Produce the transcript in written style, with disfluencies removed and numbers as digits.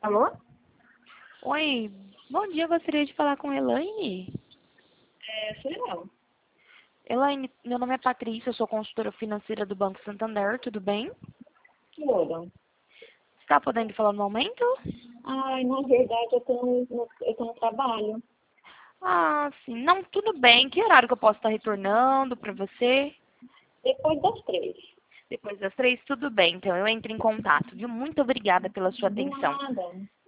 Alô? Oi, bom dia, eu gostaria de falar com a Elaine. Sou eu. Elaine, meu nome é Patrícia, eu sou consultora financeira do Banco Santander, tudo bem? Tudo. Está podendo falar no momento? Ai, na verdade, eu tô no trabalho. Ah, sim, não, tudo bem. Que horário que eu posso estar retornando para você? Depois das 3. Depois das 3, tudo bem, então eu entro em contato, viu? Muito obrigada pela sua De atenção. nada.